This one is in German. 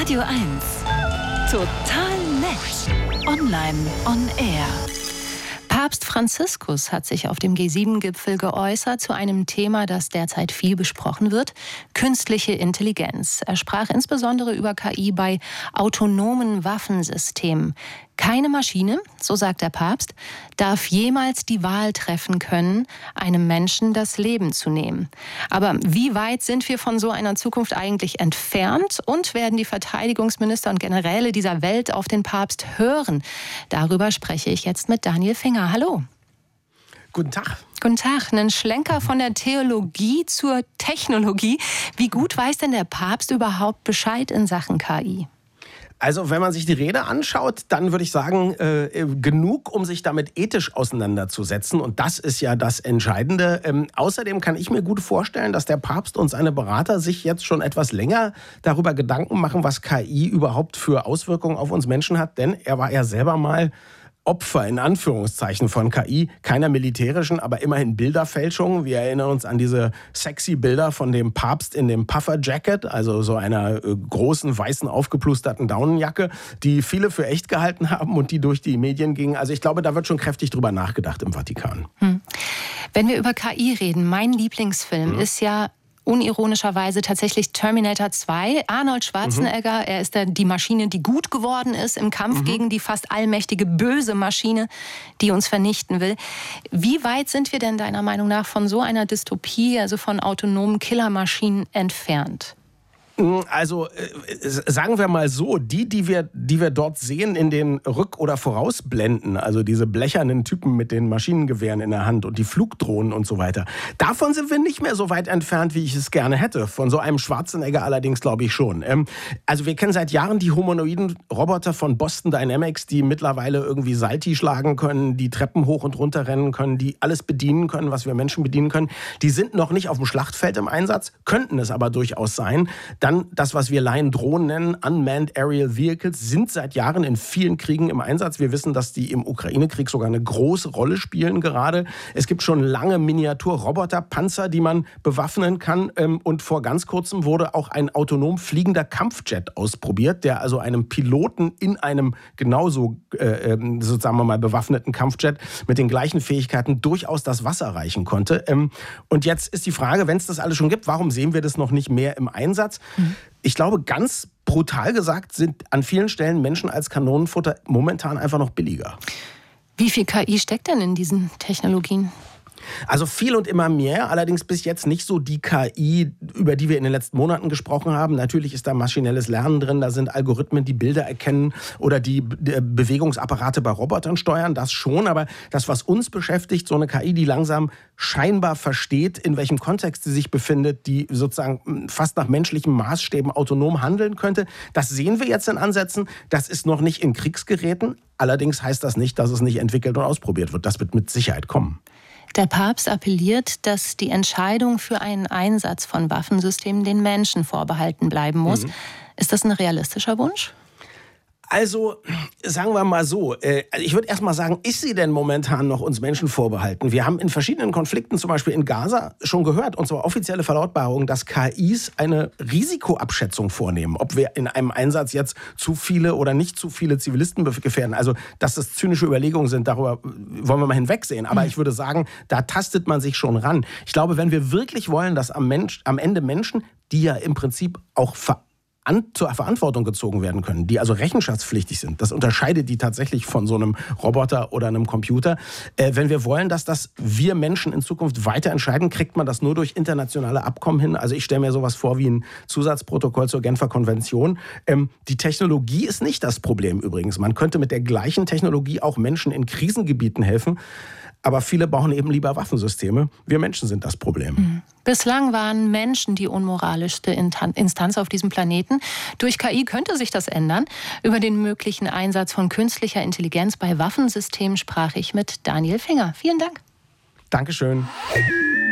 Radio 1. Total nett. Online on Air. Papst Franziskus hat sich auf dem G7-Gipfel geäußert zu einem Thema, das derzeit viel besprochen wird: künstliche Intelligenz. Er sprach insbesondere über KI bei autonomen Waffensystemen. Keine Maschine, so sagt der Papst, darf jemals die Wahl treffen können, einem Menschen das Leben zu nehmen. Aber wie weit sind wir von so einer Zukunft eigentlich entfernt? Und werden die Verteidigungsminister und Generäle dieser Welt auf den Papst hören? Darüber spreche ich jetzt mit Daniel Finger. Hallo. Guten Tag. Guten Tag. Einen Schlenker von der Theologie zur Technologie. Wie gut weiß denn der Papst überhaupt Bescheid in Sachen KI? Also wenn man sich die Rede anschaut, dann würde ich sagen, genug, um sich damit ethisch auseinanderzusetzen. Und das ist ja das Entscheidende. Außerdem kann ich mir gut vorstellen, dass der Papst und seine Berater sich jetzt schon etwas länger darüber Gedanken machen, was KI überhaupt für Auswirkungen auf uns Menschen hat. Denn er war ja selber mal Opfer in Anführungszeichen von KI, keiner militärischen, aber immerhin Bilderfälschung. Wir erinnern uns an diese sexy Bilder von dem Papst in dem Puffer-Jacket, also so einer großen, weißen, aufgeplusterten Daunenjacke, die viele für echt gehalten haben und die durch die Medien gingen. Also ich glaube, da wird schon kräftig drüber nachgedacht im Vatikan. Wenn wir über KI reden, mein Lieblingsfilm ist ja unironischerweise tatsächlich Terminator 2. Arnold Schwarzenegger, er ist die Maschine, die gut geworden ist im Kampf gegen die fast allmächtige böse Maschine, die uns vernichten will. Wie weit sind wir denn deiner Meinung nach von so einer Dystopie, also von autonomen Killermaschinen entfernt? Also sagen wir mal so, die wir dort sehen in den Rück- oder Vorausblenden, also diese blechernen Typen mit den Maschinengewehren in der Hand und die Flugdrohnen und so weiter, davon sind wir nicht mehr so weit entfernt, wie ich es gerne hätte. Von so einem Schwarzenegger allerdings glaube ich schon. Also wir kennen seit Jahren die humanoiden Roboter von Boston Dynamics, die mittlerweile irgendwie Salti schlagen können, die Treppen hoch und runter rennen können, die alles bedienen können, was wir Menschen bedienen können. Die sind noch nicht auf dem Schlachtfeld im Einsatz, könnten es aber durchaus sein. Dann das, was wir Laien Drohnen nennen, Unmanned Aerial Vehicles, sind seit Jahren in vielen Kriegen im Einsatz. Wir wissen, dass die im Ukraine-Krieg sogar eine große Rolle spielen gerade. Es gibt schon lange Miniatur-Roboter-Panzer, die man bewaffnen kann. Und vor ganz kurzem wurde auch ein autonom fliegender Kampfjet ausprobiert, der also einem Piloten in einem genauso, so sagen wir mal, bewaffneten Kampfjet mit den gleichen Fähigkeiten durchaus das Wasser reichen konnte. Und jetzt ist die Frage, wenn es das alles schon gibt, warum sehen wir das noch nicht mehr im Einsatz? Ich glaube, ganz brutal gesagt, sind an vielen Stellen Menschen als Kanonenfutter momentan einfach noch billiger. Wie viel KI steckt denn in diesen Technologien? Also viel und immer mehr, allerdings bis jetzt nicht so die KI, über die wir in den letzten Monaten gesprochen haben. Natürlich ist da maschinelles Lernen drin, da sind Algorithmen, die Bilder erkennen oder die Bewegungsapparate bei Robotern steuern, das schon. Aber das, was uns beschäftigt, so eine KI, die langsam scheinbar versteht, in welchem Kontext sie sich befindet, die sozusagen fast nach menschlichen Maßstäben autonom handeln könnte, das sehen wir jetzt in Ansätzen. Das ist noch nicht in Kriegsgeräten. Allerdings heißt das nicht, dass es nicht entwickelt und ausprobiert wird. Das wird mit Sicherheit kommen. Der Papst appelliert, dass die Entscheidung für einen Einsatz von Waffensystemen den Menschen vorbehalten bleiben muss. Ist das ein realistischer Wunsch? Also, sagen wir mal so, ich würde erst mal sagen, ist sie denn momentan noch uns Menschen vorbehalten? Wir haben in verschiedenen Konflikten, zum Beispiel in Gaza, schon gehört, und zwar offizielle Verlautbarungen, dass KIs eine Risikoabschätzung vornehmen, ob wir in einem Einsatz jetzt zu viele oder nicht zu viele Zivilisten gefährden. Also, dass das zynische Überlegungen sind, darüber wollen wir mal hinwegsehen. Aber ich würde sagen, da tastet man sich schon ran. Ich glaube, wenn wir wirklich wollen, dass am Ende Menschen, die ja im Prinzip auch zur Verantwortung gezogen werden können, die also rechenschaftspflichtig sind. Das unterscheidet die tatsächlich von so einem Roboter oder einem Computer. Wenn wir wollen, dass das wir Menschen in Zukunft weiter entscheiden, kriegt man das nur durch internationale Abkommen hin. Also ich stelle mir sowas vor wie ein Zusatzprotokoll zur Genfer Konvention. Die Technologie ist nicht das Problem übrigens. Man könnte mit der gleichen Technologie auch Menschen in Krisengebieten helfen. Aber viele bauen eben lieber Waffensysteme. Wir Menschen sind das Problem. Bislang waren Menschen die unmoralischste Instanz auf diesem Planeten. Durch KI könnte sich das ändern. Über den möglichen Einsatz von künstlicher Intelligenz bei Waffensystemen sprach ich mit Daniel Finger. Vielen Dank. Dankeschön.